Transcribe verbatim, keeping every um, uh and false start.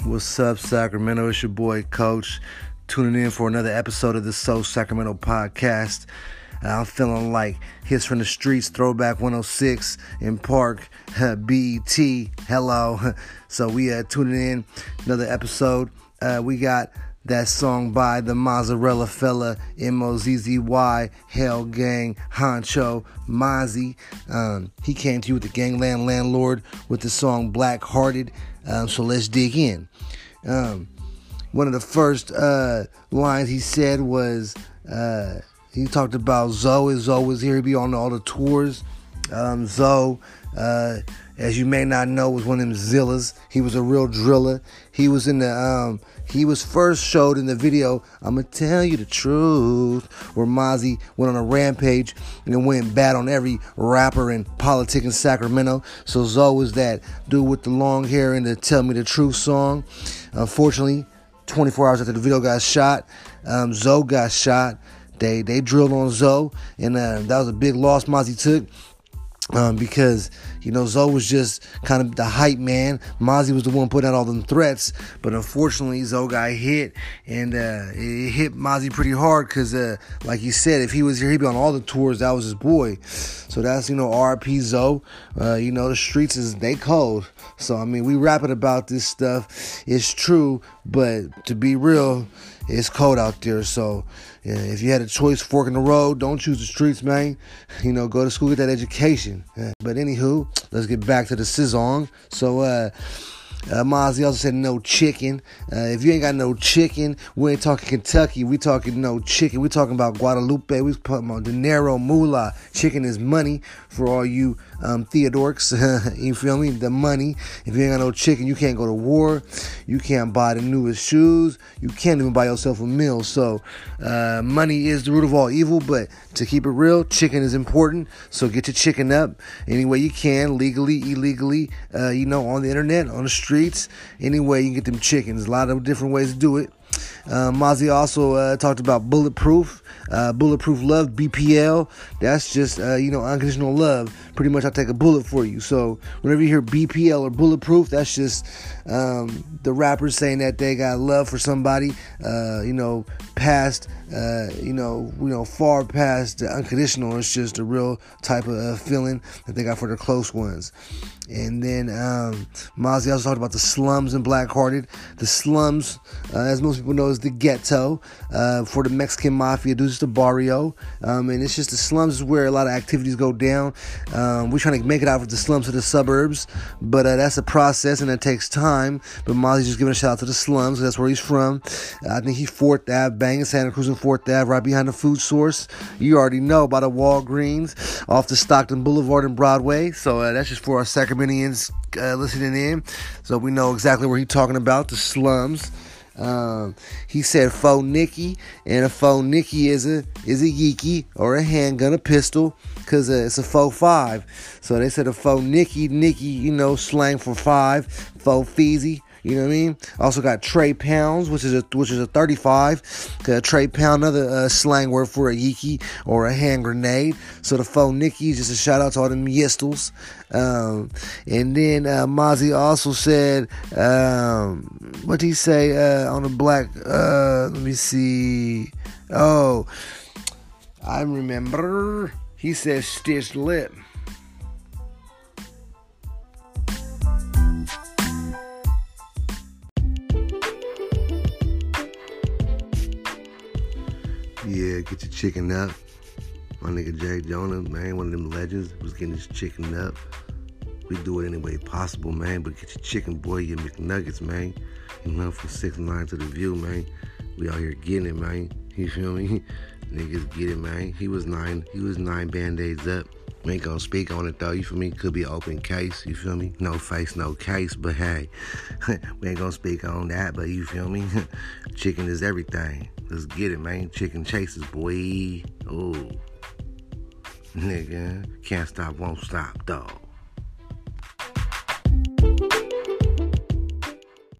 What's up, Sacramento? It's your boy, Coach, tuning in for another episode of the Soul Sacramento podcast. Uh, I'm feeling like Hits from the Streets, Throwback one oh six in Park, uh, B E T, hello. So we uh, tuning in, another episode. Uh, we got that song by the Mozzarella Fella, M O Z Z Y, Hell Gang, Honcho, Mozzie. Um, he came to you with the Gangland Landlord with the song Black Hearted. Um, so let's dig in. Um, one of the first uh, lines he said was, uh, he talked about Zoe. Zoe was here. He'd be on all the tours. Um, Zoe, uh, as you may not know, was one of them Zillas. He was a real driller. He was in the, um, he was first showed in the video, I'ma tell you the truth, where Mozzie went on a rampage and then went bad on every rapper and politic in Sacramento. So Zoe was that dude with the long hair in the Tell Me the Truth song. Unfortunately, twenty-four hours after the video got shot, um, Zoe got shot. They they drilled on Zoe, and uh, that was a big loss Mozzie took. Um, because, you know, Zoe was just kind of the hype man. Mozzie was the one putting out all them threats. But unfortunately, Zoe got hit. And uh, it hit Mozzie pretty hard because, uh, like he said, if he was here, he'd be on all the tours. That was his boy. So that's, you know, R I P Zoe. Uh, you know, the streets, is they cold. So, I mean, we rapping about this stuff. It's true. But to be real, it's cold out there. So yeah, if you had a choice, fork in the road, don't choose the streets, man. You know, go to school, get that education. Yeah. But anywho, let's get back to the sizzong. So, uh, uh, Mozzie also said no chicken. Uh, if you ain't got no chicken, we ain't talking Kentucky. We talking no chicken. We talking about Guadalupe. We talking about dinero, moolah. Chicken is money for all you um, Theodorks. You feel me? The money. If you ain't got no chicken, you can't go to war. You can't buy the newest shoes. You can't even buy yourself a meal. So uh, money is the root of all evil. But to keep it real, chicken is important. So get your chicken up any way you can, legally, illegally, uh, you know, on the internet, on the streets, any way you can get them chickens. A lot of different ways to do it. Uh, Mozzie also uh, talked about bulletproof, uh, bulletproof love, B P L. That's just, uh, you know, unconditional love. Pretty much, I'll take a bullet for you. So whenever you hear B P L or bulletproof, that's just um, the rappers saying that they got love for somebody, uh, you know, past, uh, you know, you know, far past the unconditional. It's just a real type of uh, feeling that they got for their close ones. And then um, Mozzie also talked about the slums and Black Hearted. The slums, uh, as most people know, is the ghetto. Uh, for the Mexican mafia, dudes, it's the barrio. Um, and it's just the slums is where a lot of activities go down. Um, we're trying to make it out of the slums to the suburbs, but uh, that's a process and it takes time. But Mozzie's just giving a shout out to the slums. That's where he's from. I think he's fourth Ave, banging Santa Cruz and fourth Ave, right behind the food source. You already know about the Walgreens off the Stockton Boulevard and Broadway. So uh, that's just for our Sacramentians uh, listening in. So we know exactly where he's talking about, the slums. Um, he said faux Nicky, and a faux Nicky is a is a yeeky or a handgun, a pistol, because uh, it's a faux five. So they said a faux Nicky, Nicky, you know, slang for five, faux feezy. You know what I mean? Also got Trey Pounds, which is a which is a thirty-five. Uh, Trey Pound, another uh, slang word for a yeeky or a hand grenade. So the faux Nicky is just a shout out to all them yistles. Um, and then uh, Mozzie also said, um, what did he say uh, on the black? Uh, let me see. Oh, I remember. He said stitched lip. Yeah, get your chicken up. My nigga Jay Jonah, man, one of them legends, was getting his chicken up. We do it any way possible, man, but get your chicken, boy, your McNuggets, man. You know, from six nine to the View, man. We out here getting it, man. You feel me? Niggas get it, man. He was nine, he was nine Band-Aids up. We ain't gonna speak on it, though, you feel me? Could be an open case, you feel me? No face, no case, but hey, we ain't gonna speak on that, but you feel me? Chicken is everything. Let's get it, man. Chicken chases, boy. Oh, nigga. Can't stop, won't stop, dog.